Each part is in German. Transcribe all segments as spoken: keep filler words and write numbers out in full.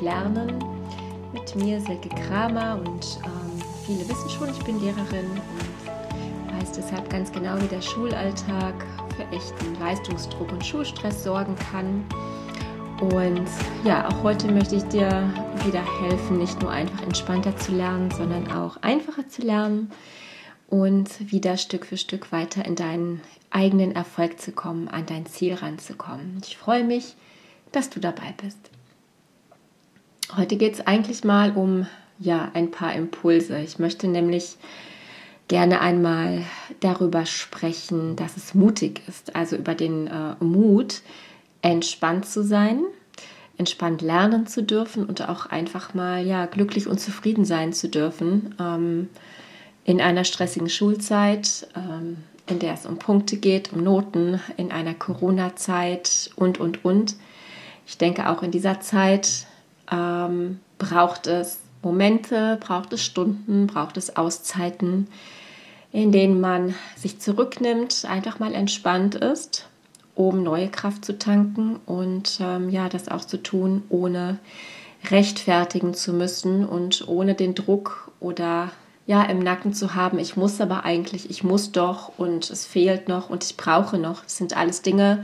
Lernen mit mir, Silke Kramer, und ähm, viele wissen schon, ich bin Lehrerin und weiß deshalb ganz genau, wie der Schulalltag für echten Leistungsdruck und Schulstress sorgen kann. Und ja, auch heute möchte ich dir wieder helfen, nicht nur einfach entspannter zu lernen, sondern auch einfacher zu lernen und wieder Stück für Stück weiter in deinen eigenen Erfolg zu kommen, an dein Ziel ranzukommen. Ich freue mich, dass du dabei bist. Heute geht es eigentlich mal um ja, ein paar Impulse. Ich möchte nämlich gerne einmal darüber sprechen, dass es mutig ist, also über den äh, Mut, entspannt zu sein, entspannt lernen zu dürfen und auch einfach mal ja, glücklich und zufrieden sein zu dürfen ähm, in einer stressigen Schulzeit, ähm, in der es um Punkte geht, um Noten, in einer Corona-Zeit und, und, und. Ich denke, auch in dieser Zeit ähm, braucht es Momente, braucht es Stunden, braucht es Auszeiten, in denen man sich zurücknimmt, einfach mal entspannt ist, um neue Kraft zu tanken und ähm, ja, das auch zu tun, ohne rechtfertigen zu müssen und ohne den Druck oder ja, im Nacken zu haben, ich muss aber eigentlich, ich muss doch und es fehlt noch und ich brauche noch. Das sind alles Dinge,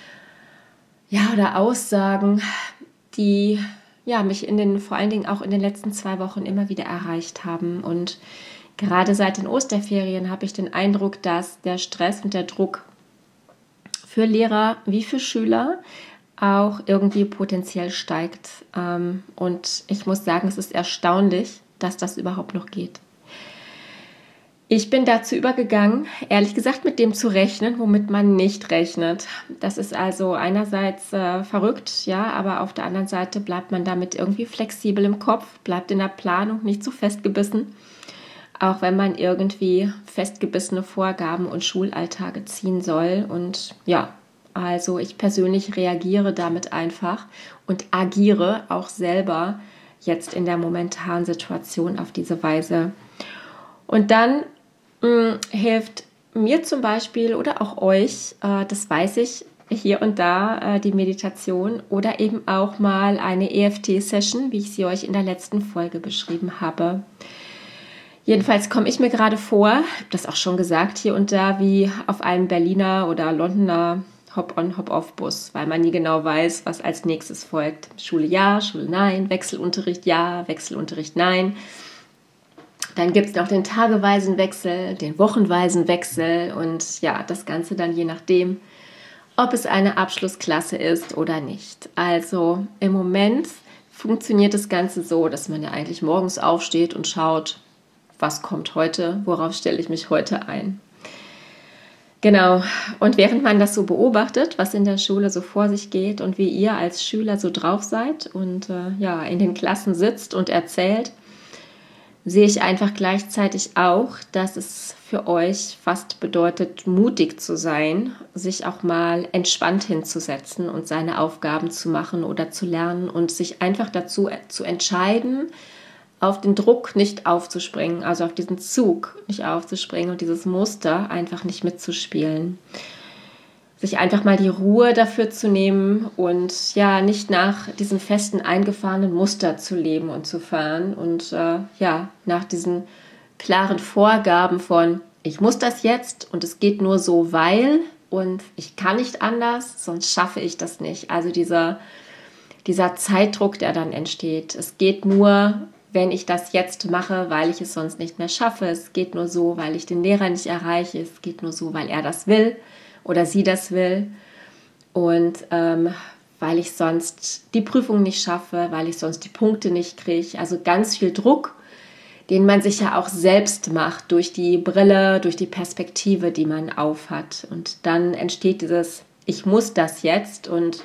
ja, oder Aussagen, die ja, mich in den, vor allen Dingen auch in den letzten zwei Wochen immer wieder erreicht haben. Und gerade seit den Osterferien habe ich den Eindruck, dass der Stress und der Druck für Lehrer wie für Schüler auch irgendwie potenziell steigt. Und ich muss sagen, es ist erstaunlich, dass das überhaupt noch geht. Ich bin dazu übergegangen, ehrlich gesagt, mit dem zu rechnen, womit man nicht rechnet. Das ist also einerseits äh, verrückt, ja, aber auf der anderen Seite bleibt man damit irgendwie flexibel im Kopf, bleibt in der Planung nicht so festgebissen, auch wenn man irgendwie festgebissene Vorgaben und Schulalltage ziehen soll. Und ja, also ich persönlich reagiere damit einfach und agiere auch selber jetzt in der momentanen Situation auf diese Weise. Und dann mh, hilft mir zum Beispiel oder auch euch, äh, das weiß ich, hier und da äh, die Meditation oder eben auch mal eine E F T-Session, wie ich sie euch in der letzten Folge beschrieben habe. Jedenfalls komme ich mir gerade vor, ich habe das auch schon gesagt, hier und da wie auf einem Berliner oder Londoner Hop-on, Hop-off-Bus, weil man nie genau weiß, was als nächstes folgt. Schule ja, Schule nein, Wechselunterricht ja, Wechselunterricht nein. Dann gibt es noch den tageweisen Wechsel, den wochenweisen Wechsel und ja, das Ganze dann je nachdem, ob es eine Abschlussklasse ist oder nicht. Also im Moment funktioniert das Ganze so, dass man ja eigentlich morgens aufsteht und schaut, was kommt heute, worauf stelle ich mich heute ein. Genau, und während man das so beobachtet, was in der Schule so vor sich geht und wie ihr als Schüler so drauf seid und äh, ja, in den Klassen sitzt und erzählt, sehe ich einfach gleichzeitig auch, dass es für euch fast bedeutet, mutig zu sein, sich auch mal entspannt hinzusetzen und seine Aufgaben zu machen oder zu lernen und sich einfach dazu zu entscheiden, auf den Druck nicht aufzuspringen, also auf diesen Zug nicht aufzuspringen und dieses Muster einfach nicht mitzuspielen. Sich einfach mal die Ruhe dafür zu nehmen und ja, nicht nach diesem festen, eingefahrenen Muster zu leben und zu fahren und äh, ja, nach diesen klaren Vorgaben von, ich muss das jetzt und es geht nur so, weil und ich kann nicht anders, sonst schaffe ich das nicht. Also dieser, dieser Zeitdruck, der dann entsteht. Es geht nur, wenn ich das jetzt mache, weil ich es sonst nicht mehr schaffe. Es geht nur so, weil ich den Lehrer nicht erreiche. Es geht nur so, weil er das will oder sie das will und ähm, weil ich sonst die Prüfung nicht schaffe, weil ich sonst die Punkte nicht kriege. Also ganz viel Druck, den man sich ja auch selbst macht durch die Brille, durch die Perspektive, die man aufhat. Und dann entsteht dieses, ich muss das jetzt und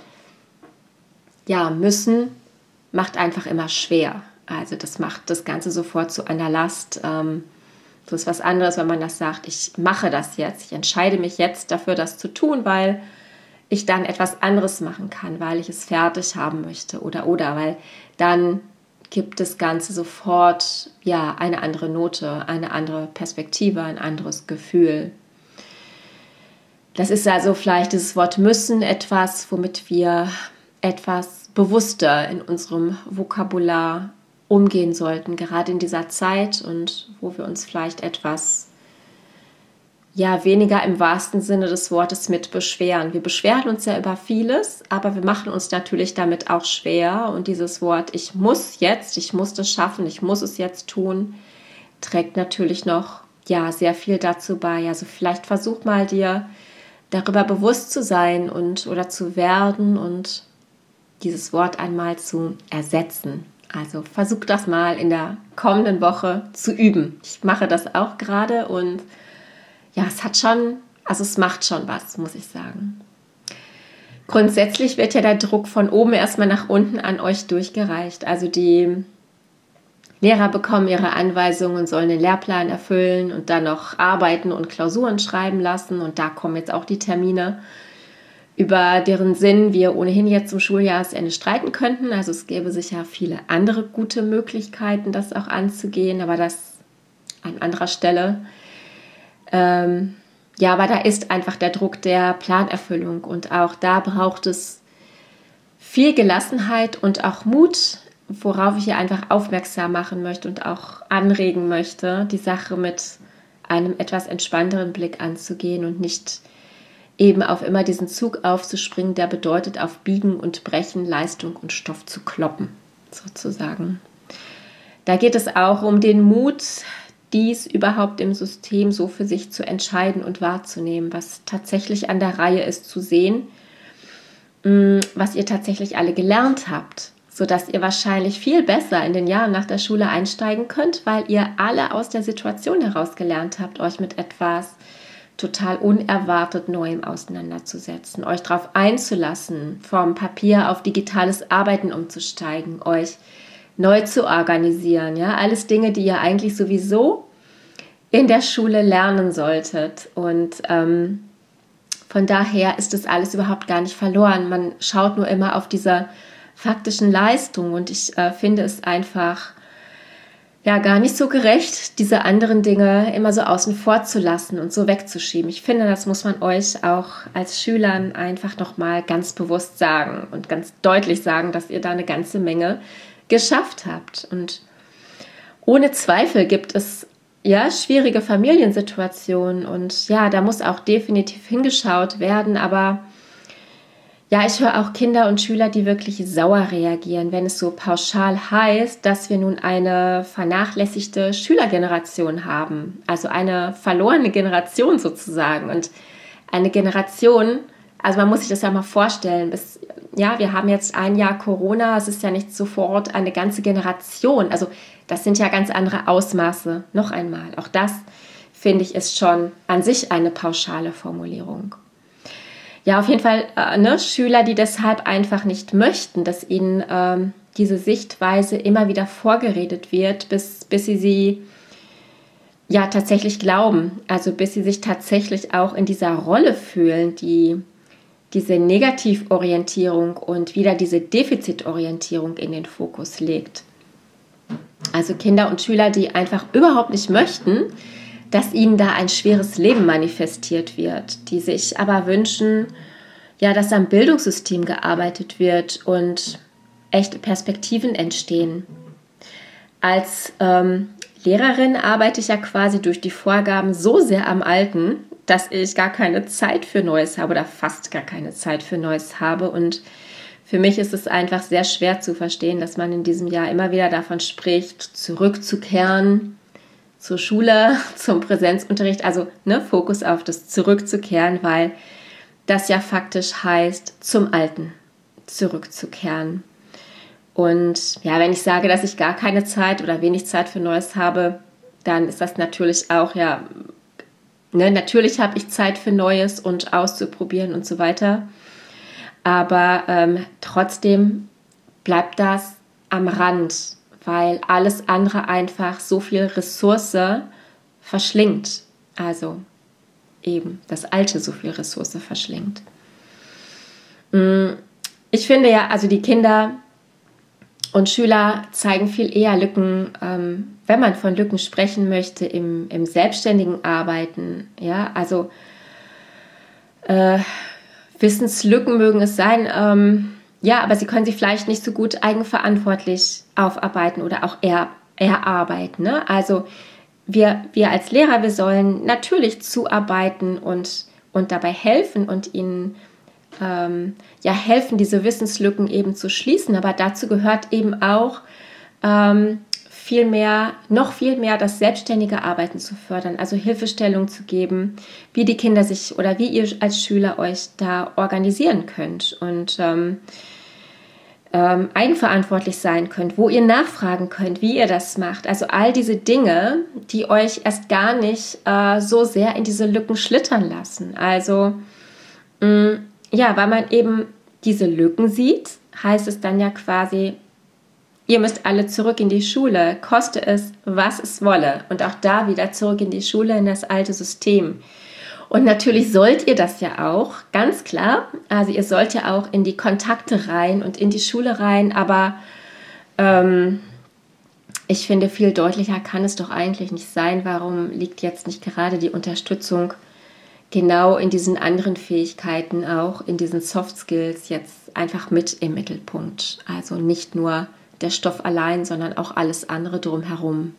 ja, müssen macht einfach immer schwer. Also das macht das Ganze sofort zu einer Last. Ähm, So ist was anderes, wenn man das sagt, ich mache das jetzt, ich entscheide mich jetzt dafür, das zu tun, weil ich dann etwas anderes machen kann, weil ich es fertig haben möchte oder oder, weil dann gibt das Ganze sofort ja eine andere Note, eine andere Perspektive, ein anderes Gefühl. Das ist also vielleicht dieses Wort müssen, etwas, womit wir etwas bewusster in unserem Vokabular umgehen sollten, gerade in dieser Zeit und wo wir uns vielleicht etwas ja, weniger im wahrsten Sinne des Wortes mit beschweren. Wir beschweren uns ja über vieles, aber wir machen uns natürlich damit auch schwer. Und dieses Wort, ich muss jetzt, ich muss das schaffen, ich muss es jetzt tun, trägt natürlich noch ja, sehr viel dazu bei. Also vielleicht versuch mal dir darüber bewusst zu sein und oder zu werden und dieses Wort einmal zu ersetzen. Also versuch das mal in der kommenden Woche zu üben. Ich mache das auch gerade und ja, es hat schon, also es macht schon was, muss ich sagen. Grundsätzlich wird ja der Druck von oben erstmal nach unten an euch durchgereicht. Also die Lehrer bekommen ihre Anweisungen, sollen den Lehrplan erfüllen und dann noch arbeiten und Klausuren schreiben lassen. Und da kommen jetzt auch die Termine, über deren Sinn wir ohnehin jetzt zum Schuljahresende streiten könnten. Also es gäbe sicher viele andere gute Möglichkeiten, das auch anzugehen, aber das an anderer Stelle. Ähm, ja, aber da ist einfach der Druck der Planerfüllung und auch da braucht es viel Gelassenheit und auch Mut, worauf ich hier einfach aufmerksam machen möchte und auch anregen möchte, die Sache mit einem etwas entspannteren Blick anzugehen und nicht eben auf immer diesen Zug aufzuspringen, der bedeutet, auf Biegen und Brechen, Leistung und Stoff zu kloppen, sozusagen. Da geht es auch um den Mut, dies überhaupt im System so für sich zu entscheiden und wahrzunehmen, was tatsächlich an der Reihe ist zu sehen, was ihr tatsächlich alle gelernt habt, sodass ihr wahrscheinlich viel besser in den Jahren nach der Schule einsteigen könnt, weil ihr alle aus der Situation heraus gelernt habt, euch mit etwas total unerwartet Neuem auseinanderzusetzen, euch darauf einzulassen, vom Papier auf digitales Arbeiten umzusteigen, euch neu zu organisieren, ja, alles Dinge, die ihr eigentlich sowieso in der Schule lernen solltet und ähm, von daher ist das alles überhaupt gar nicht verloren. Man schaut nur immer auf diese faktischen Leistungen und ich äh, finde es einfach ja gar nicht so gerecht, diese anderen Dinge immer so außen vor zu lassen und so wegzuschieben. Ich finde, das muss man euch auch als Schülern einfach nochmal ganz bewusst sagen und ganz deutlich sagen, dass ihr da eine ganze Menge geschafft habt. Und ohne Zweifel gibt es ja schwierige Familiensituationen und ja, da muss auch definitiv hingeschaut werden, aber ja, ich höre auch Kinder und Schüler, die wirklich sauer reagieren, wenn es so pauschal heißt, dass wir nun eine vernachlässigte Schülergeneration haben, also eine verlorene Generation sozusagen und eine Generation. Also man muss sich das ja mal vorstellen, bis, ja, wir haben jetzt ein Jahr Corona, es ist ja nicht sofort eine ganze Generation. Also das sind ja ganz andere Ausmaße. Noch einmal, auch das, finde ich, ist schon an sich eine pauschale Formulierung. Ja, auf jeden Fall äh, ne, Schüler, die deshalb einfach nicht möchten, dass ihnen ähm, diese Sichtweise immer wieder vorgeredet wird, bis, bis sie sie ja tatsächlich glauben. Also bis sie sich tatsächlich auch in dieser Rolle fühlen, die diese Negativorientierung und wieder diese Defizitorientierung in den Fokus legt. Also Kinder und Schüler, die einfach überhaupt nicht möchten, dass ihnen da ein schweres Leben manifestiert wird, die sich aber wünschen, ja, dass am Bildungssystem gearbeitet wird und echte Perspektiven entstehen. Als ähm, Lehrerin arbeite ich ja quasi durch die Vorgaben so sehr am Alten, dass ich gar keine Zeit für Neues habe oder fast gar keine Zeit für Neues habe. Und für mich ist es einfach sehr schwer zu verstehen, dass man in diesem Jahr immer wieder davon spricht, zurückzukehren zur Schule, zum Präsenzunterricht. Also ne, Fokus auf das Zurückzukehren, weil das ja faktisch heißt, zum Alten zurückzukehren. Und ja, wenn ich sage, dass ich gar keine Zeit oder wenig Zeit für Neues habe, dann ist das natürlich auch, ja, ne, natürlich habe ich Zeit für Neues und auszuprobieren und so weiter. Aber ähm, trotzdem bleibt das am Rand, weil alles andere einfach so viel Ressource verschlingt. Also eben das Alte so viel Ressource verschlingt. Ich finde ja, also die Kinder und Schüler zeigen viel eher Lücken, ähm, wenn man von Lücken sprechen möchte, im, im selbstständigen Arbeiten. Ja, also äh, Wissenslücken mögen es sein, ähm, ja, aber sie können sie vielleicht nicht so gut eigenverantwortlich aufarbeiten oder auch er, erarbeiten. Ne? Also wir, wir als Lehrer, wir sollen natürlich zuarbeiten und, und dabei helfen und ihnen ähm, ja, helfen, diese Wissenslücken eben zu schließen. Aber dazu gehört eben auch ähm, viel mehr, noch viel mehr das selbstständige Arbeiten zu fördern, also Hilfestellung zu geben, wie die Kinder sich oder wie ihr als Schüler euch da organisieren könnt und ähm, ähm, eigenverantwortlich sein könnt, wo ihr nachfragen könnt, wie ihr das macht. Also all diese Dinge, die euch erst gar nicht äh, so sehr in diese Lücken schlittern lassen. Also mh, ja, weil man eben diese Lücken sieht, heißt es dann ja quasi, ihr müsst alle zurück in die Schule, koste es, was es wolle. Und auch da wieder zurück in die Schule, in das alte System. Und natürlich sollt ihr das ja auch, ganz klar. Also ihr sollt ja auch in die Kontakte rein und in die Schule rein. Aber ähm, ich finde, viel deutlicher kann es doch eigentlich nicht sein. Warum liegt jetzt nicht gerade die Unterstützung genau in diesen anderen Fähigkeiten, auch in diesen Soft Skills jetzt einfach mit im Mittelpunkt? Also nicht nur der Stoff allein, sondern auch alles andere drumherum.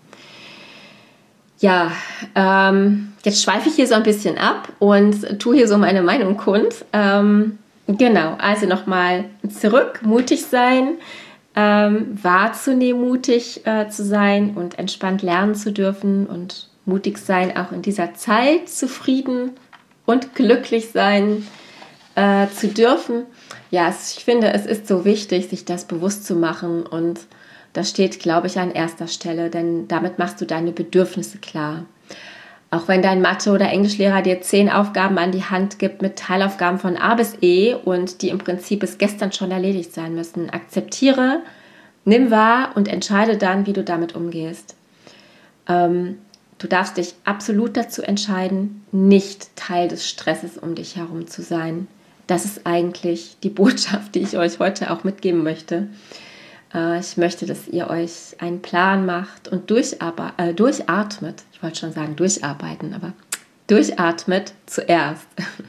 Ja, ähm, jetzt schweife ich hier so ein bisschen ab und tue hier so meine Meinung kund. Ähm, genau, also nochmal zurück, mutig sein, ähm, wahrzunehmen, mutig äh, zu sein und entspannt lernen zu dürfen und mutig sein, auch in dieser Zeit zufrieden und glücklich sein äh, zu dürfen. Ja, ich finde, es ist so wichtig, sich das bewusst zu machen und das steht, glaube ich, an erster Stelle, denn damit machst du deine Bedürfnisse klar. Auch wenn dein Mathe- oder Englischlehrer dir zehn Aufgaben an die Hand gibt mit Teilaufgaben von A bis E und die im Prinzip bis gestern schon erledigt sein müssen, akzeptiere, nimm wahr und entscheide dann, wie du damit umgehst. Ähm, du darfst dich absolut dazu entscheiden, nicht Teil des Stresses um dich herum zu sein. Das ist eigentlich die Botschaft, die ich euch heute auch mitgeben möchte. Äh, ich möchte, dass ihr euch einen Plan macht und durcharbe- äh, durchatmet. Ich wollte schon sagen durcharbeiten, aber durchatmet zuerst.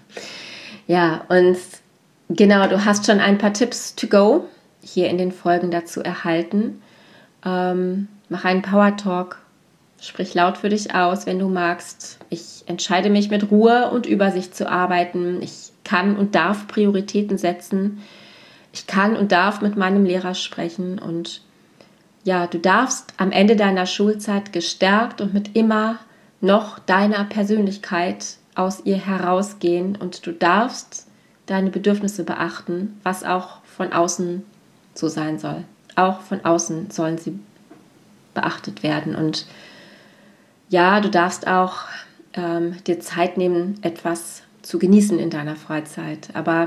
Ja, und genau, du hast schon ein paar Tipps to go hier in den Folgen dazu erhalten. Ähm, mach einen Power Talk. Sprich laut für dich aus, wenn du magst. Ich entscheide mich mit Ruhe und Übersicht zu arbeiten. Ich kann und darf Prioritäten setzen. Ich kann und darf mit meinem Lehrer sprechen. Und ja, du darfst am Ende deiner Schulzeit gestärkt und mit immer noch deiner Persönlichkeit aus ihr herausgehen. Und du darfst deine Bedürfnisse beachten, was auch von außen so sein soll. Auch von außen sollen sie beachtet werden. Und ja, du darfst auch ähm, dir Zeit nehmen, etwas zu genießen in deiner Freizeit. Aber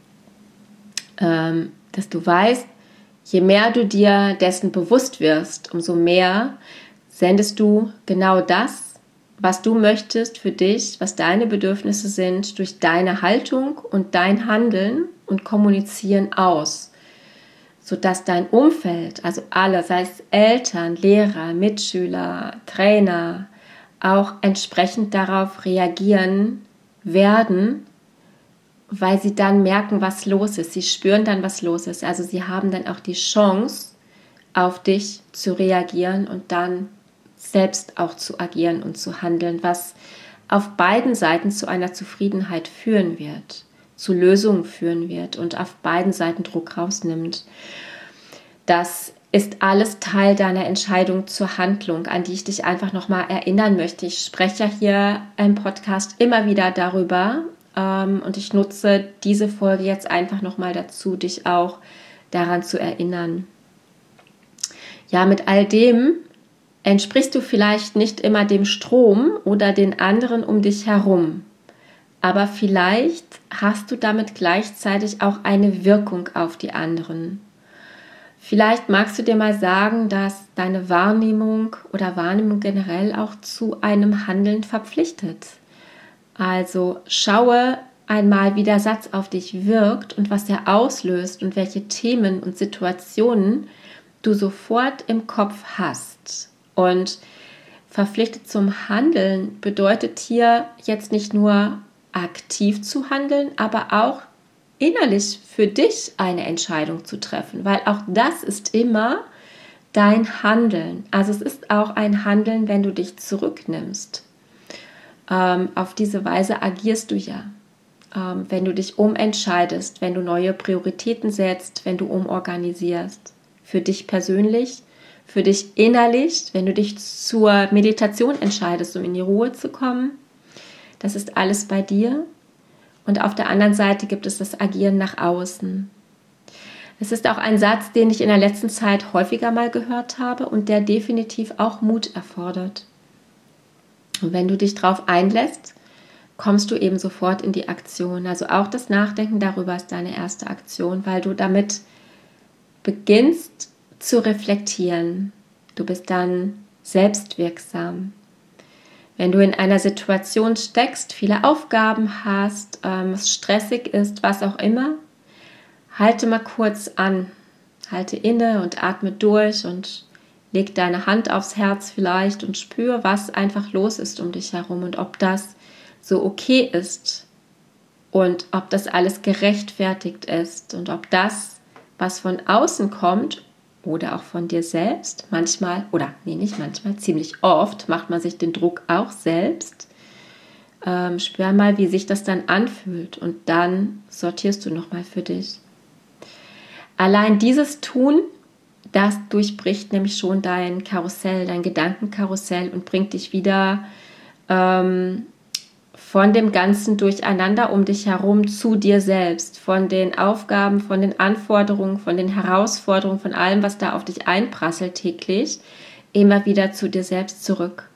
ähm, dass du weißt, je mehr du dir dessen bewusst wirst, umso mehr sendest du genau das, was du möchtest für dich, was deine Bedürfnisse sind, durch deine Haltung und dein Handeln und Kommunizieren aus, sodass dein Umfeld, also alle, sei es Eltern, Lehrer, Mitschüler, Trainer, auch entsprechend darauf reagieren werden, weil sie dann merken, was los ist. Sie spüren dann, was los ist. Also sie haben dann auch die Chance, auf dich zu reagieren und dann selbst auch zu agieren und zu handeln, was auf beiden Seiten zu einer Zufriedenheit führen wird, zu Lösungen führen wird und auf beiden Seiten Druck rausnimmt. Das ist alles Teil deiner Entscheidung zur Handlung, an die ich dich einfach nochmal erinnern möchte. Ich spreche ja hier im Podcast immer wieder darüber ähm, und ich nutze diese Folge jetzt einfach nochmal dazu, dich auch daran zu erinnern. Ja, mit all dem entsprichst du vielleicht nicht immer dem Strom oder den anderen um dich herum. Aber vielleicht hast du damit gleichzeitig auch eine Wirkung auf die anderen. Vielleicht magst du dir mal sagen, dass deine Wahrnehmung oder Wahrnehmung generell auch zu einem Handeln verpflichtet. Also schaue einmal, wie der Satz auf dich wirkt und was er auslöst und welche Themen und Situationen du sofort im Kopf hast. Und verpflichtet zum Handeln bedeutet hier jetzt nicht nur aktiv zu handeln, aber auch innerlich für dich eine Entscheidung zu treffen, weil auch das ist immer dein Handeln. Also es ist auch ein Handeln, wenn du dich zurücknimmst. Ähm, auf diese Weise agierst du ja. Ähm, wenn du dich umentscheidest, wenn du neue Prioritäten setzt, wenn du umorganisierst. Für dich persönlich, für dich innerlich, wenn du dich zur Meditation entscheidest, um in die Ruhe zu kommen. Das ist alles bei dir. Und auf der anderen Seite gibt es das Agieren nach außen. Es ist auch ein Satz, den ich in der letzten Zeit häufiger mal gehört habe und der definitiv auch Mut erfordert. Und wenn du dich darauf einlässt, kommst du eben sofort in die Aktion. Also auch das Nachdenken darüber ist deine erste Aktion, weil du damit beginnst zu reflektieren. Du bist dann selbstwirksam. Wenn du in einer Situation steckst, viele Aufgaben hast, ähm, es stressig ist, was auch immer, halte mal kurz an. Halte inne und atme durch und leg deine Hand aufs Herz vielleicht und spür, was einfach los ist um dich herum und ob das so okay ist und ob das alles gerechtfertigt ist und ob das, was von außen kommt oder auch von dir selbst, manchmal, oder nee, nicht manchmal, ziemlich oft macht man sich den Druck auch selbst. Ähm, spür mal, wie sich das dann anfühlt und dann sortierst du nochmal für dich. Allein dieses Tun, das durchbricht nämlich schon dein Karussell, dein Gedankenkarussell und bringt dich wieder ähm, von dem ganzen Durcheinander um dich herum zu dir selbst, von den Aufgaben, von den Anforderungen, von den Herausforderungen, von allem, was da auf dich einprasselt täglich, immer wieder zu dir selbst zurück.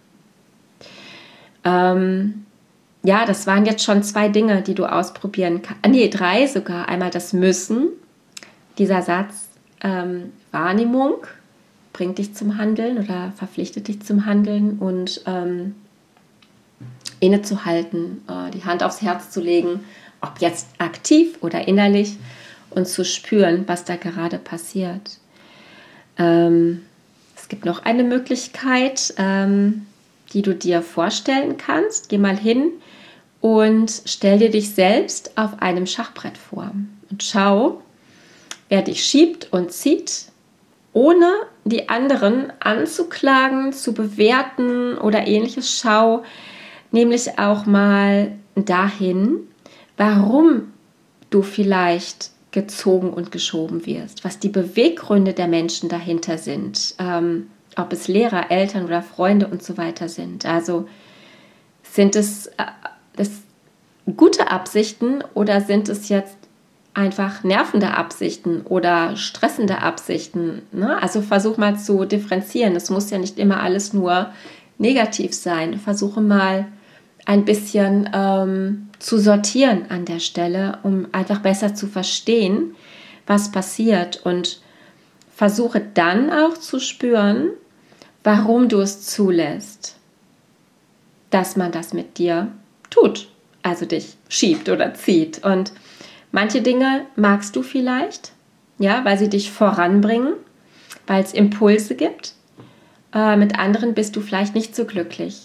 Ähm, ja, das waren jetzt schon zwei Dinge, die du ausprobieren kannst. Nee, drei sogar. Einmal das Müssen, dieser Satz, ähm, Wahrnehmung bringt dich zum Handeln oder verpflichtet dich zum Handeln und ähm, innezuhalten, äh, die Hand aufs Herz zu legen, ob jetzt aktiv oder innerlich und zu spüren, was da gerade passiert. Ähm, es gibt noch eine Möglichkeit, ähm, die du dir vorstellen kannst. Geh mal hin und stell dir dich selbst auf einem Schachbrett vor und schau, wer dich schiebt und zieht, ohne die anderen anzuklagen, zu bewerten oder ähnliches. Schau nämlich auch mal dahin, warum du vielleicht gezogen und geschoben wirst, was die Beweggründe der Menschen dahinter sind, ähm, ob es Lehrer, Eltern oder Freunde und so weiter sind. Also sind es, äh, das gute Absichten oder sind es jetzt einfach nervende Absichten oder stressende Absichten? Ne? Also versuch mal zu differenzieren. Es muss ja nicht immer alles nur negativ sein. Versuche mal ein bisschen ähm, zu sortieren an der Stelle, um einfach besser zu verstehen, was passiert und versuche dann auch zu spüren, warum du es zulässt, dass man das mit dir tut, also dich schiebt oder zieht. Und manche Dinge magst du vielleicht, ja, weil sie dich voranbringen, weil es Impulse gibt. Äh, mit anderen bist du vielleicht nicht so glücklich.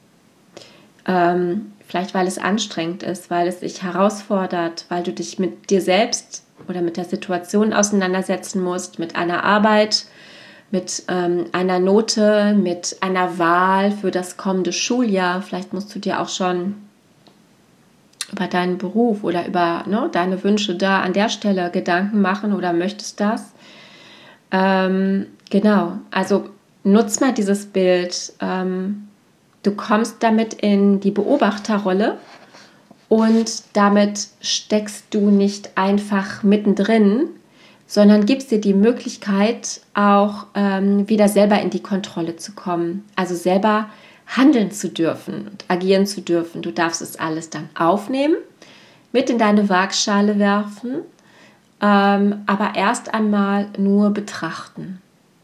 Ähm, vielleicht weil es anstrengend ist, weil es dich herausfordert, weil du dich mit dir selbst oder mit der Situation auseinandersetzen musst, mit einer Arbeit, mit ähm, einer Note, mit einer Wahl für das kommende Schuljahr. Vielleicht musst du dir auch schon über deinen Beruf oder über ne, deine Wünsche da an der Stelle Gedanken machen oder möchtest das. Ähm, genau, also nutz mal dieses Bild. Ähm, Du kommst damit in die Beobachterrolle und damit steckst du nicht einfach mittendrin, sondern gibst dir die Möglichkeit, auch ähm, wieder selber in die Kontrolle zu kommen. Also selber handeln zu dürfen und agieren zu dürfen. Du darfst es alles dann aufnehmen, mit in deine Waagschale werfen, ähm, aber erst einmal nur betrachten.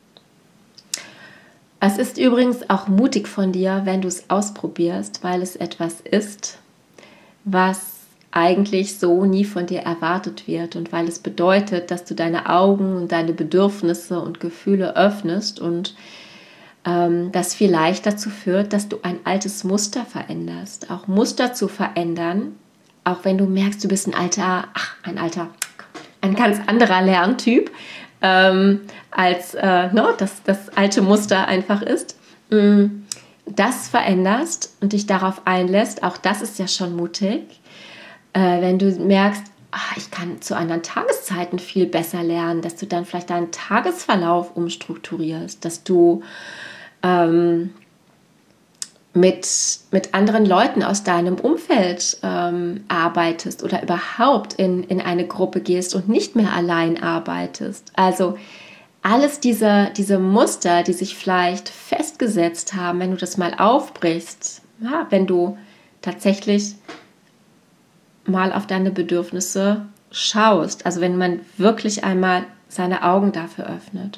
Es ist übrigens auch mutig von dir, wenn du es ausprobierst, weil es etwas ist, was eigentlich so nie von dir erwartet wird und weil es bedeutet, dass du deine Augen und deine Bedürfnisse und Gefühle öffnest und ähm, das vielleicht dazu führt, dass du ein altes Muster veränderst. Auch Muster zu verändern auch wenn du merkst, du bist ein alter, ach, ein alter, ein ganz anderer Lerntyp, ähm, als äh, no, das, das alte Muster einfach ist, das veränderst und dich darauf einlässt, auch das ist ja schon mutig, äh, wenn du merkst, ach, ich kann zu anderen Tageszeiten viel besser lernen, dass du dann vielleicht deinen Tagesverlauf umstrukturierst, dass du ähm, mit, mit anderen Leuten aus deinem Umfeld ähm, arbeitest oder überhaupt in, in eine Gruppe gehst und nicht mehr allein arbeitest. Also alles diese, diese Muster, die sich vielleicht festgesetzt haben, wenn du das mal aufbrichst, ja, wenn du tatsächlich mal auf deine Bedürfnisse schaust, also wenn man wirklich einmal seine Augen dafür öffnet.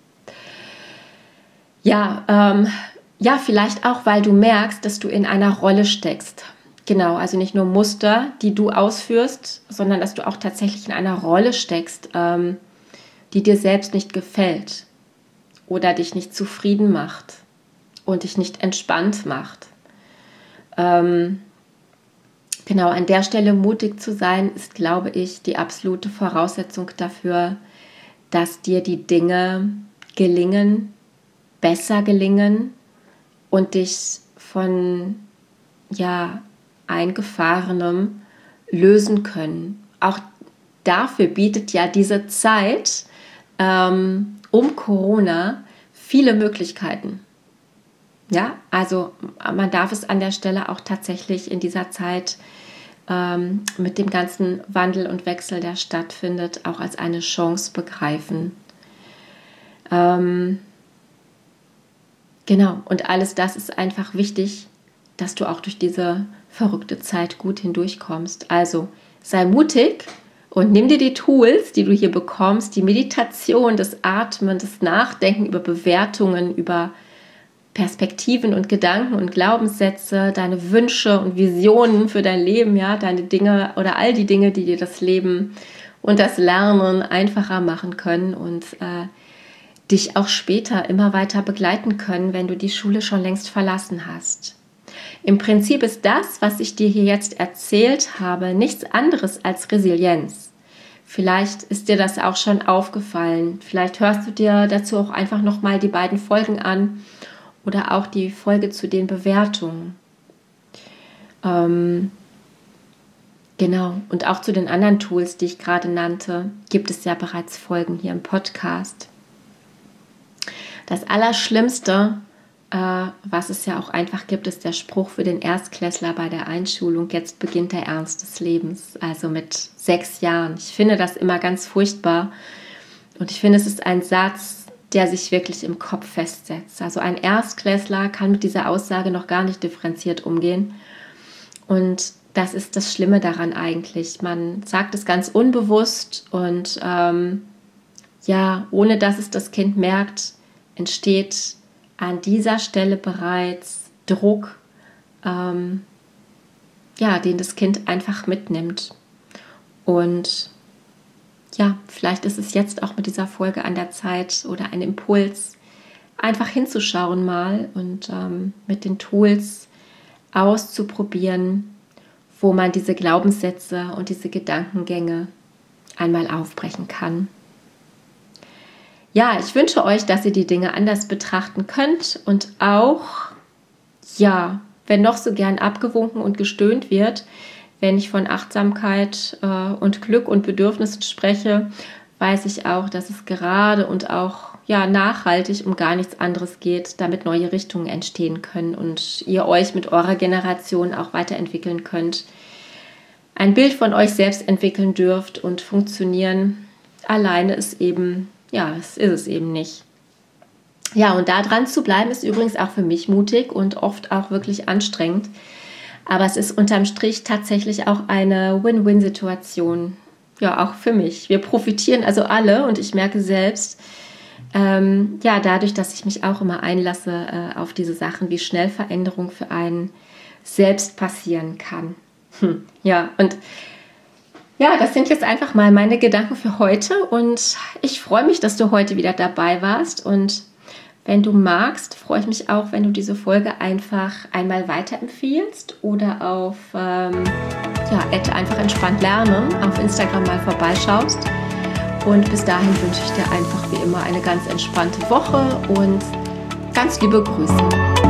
Ja, ähm, ja, vielleicht auch, weil du merkst, dass du in einer Rolle steckst. Genau, also nicht nur Muster, die du ausführst, sondern dass du auch tatsächlich in einer Rolle steckst, ähm, die dir selbst nicht gefällt oder dich nicht zufrieden macht und dich nicht entspannt macht. Ähm, genau, an der Stelle mutig zu sein, ist, glaube ich, die absolute Voraussetzung dafür, dass dir die Dinge gelingen, besser gelingen und dich von ja, Eingefahrenem lösen können. Auch dafür bietet ja diese Zeit ähm, um Corona viele Möglichkeiten. Ja, also man darf es an der Stelle auch tatsächlich in dieser Zeit ähm, mit dem ganzen Wandel und Wechsel, der stattfindet, auch als eine Chance begreifen. Ähm, genau, und alles das ist einfach wichtig, dass du auch durch diese verrückte Zeit gut hindurchkommst. Also sei mutig und nimm dir die Tools, die du hier bekommst, die Meditation, das Atmen, das Nachdenken über Bewertungen, über Perspektiven und Gedanken und Glaubenssätze, deine Wünsche und Visionen für dein Leben, ja, deine Dinge oder all die Dinge, die dir das Leben und das Lernen einfacher machen können und äh, dich auch später immer weiter begleiten können, wenn du die Schule schon längst verlassen hast. Im Prinzip ist das, was ich dir hier jetzt erzählt habe, nichts anderes als Resilienz. Vielleicht ist dir das auch schon aufgefallen. Vielleicht hörst du dir dazu auch einfach nochmal die beiden Folgen an oder auch die Folge zu den Bewertungen. Ähm, genau, und auch zu den anderen Tools, die ich gerade nannte, gibt es ja bereits Folgen hier im Podcast. Das Allerschlimmste, äh, was es ja auch einfach gibt, ist der Spruch für den Erstklässler bei der Einschulung: Jetzt beginnt der Ernst des Lebens, also mit sechs Jahren. Ich finde das immer ganz furchtbar und ich finde, es ist ein Satz, der sich wirklich im Kopf festsetzt. Also ein Erstklässler kann mit dieser Aussage noch gar nicht differenziert umgehen und das ist das Schlimme daran eigentlich. Man sagt es ganz unbewusst und ähm, ja, ohne dass es das Kind merkt, entsteht an dieser Stelle bereits Druck, ähm, ja, den das Kind einfach mitnimmt. Und ja, vielleicht ist es jetzt auch mit dieser Folge an der Zeit oder ein Impuls, einfach hinzuschauen mal und ähm, mit den Tools auszuprobieren, wo man diese Glaubenssätze und diese Gedankengänge einmal aufbrechen kann. Ja, ich wünsche euch, dass ihr die Dinge anders betrachten könnt und auch, ja, wenn noch so gern abgewunken und gestöhnt wird, wenn ich von Achtsamkeit äh, und Glück und Bedürfnissen spreche, weiß ich auch, dass es gerade und auch ja, nachhaltig um gar nichts anderes geht, damit neue Richtungen entstehen können und ihr euch mit eurer Generation auch weiterentwickeln könnt, ein Bild von euch selbst entwickeln dürft und funktionieren. Alleine ist eben, ja, es ist es eben nicht. Ja, und da dran zu bleiben ist übrigens auch für mich mutig und oft auch wirklich anstrengend. Aber es ist unterm Strich tatsächlich auch eine Win-Win-Situation. Ja, auch für mich. Wir profitieren also alle und ich merke selbst, ähm, ja, dadurch, dass ich mich auch immer einlasse äh, auf diese Sachen, wie schnell Veränderung für einen selbst passieren kann. Hm, ja, und ja, das sind jetzt einfach mal meine Gedanken für heute und ich freue mich, dass du heute wieder dabei warst und wenn du magst, freue ich mich auch, wenn du diese Folge einfach einmal weiterempfiehlst oder auf, ähm, ja, at einfach entspannt lernen auf Instagram mal vorbeischaust. Und bis dahin wünsche ich dir einfach wie immer eine ganz entspannte Woche und ganz liebe Grüße.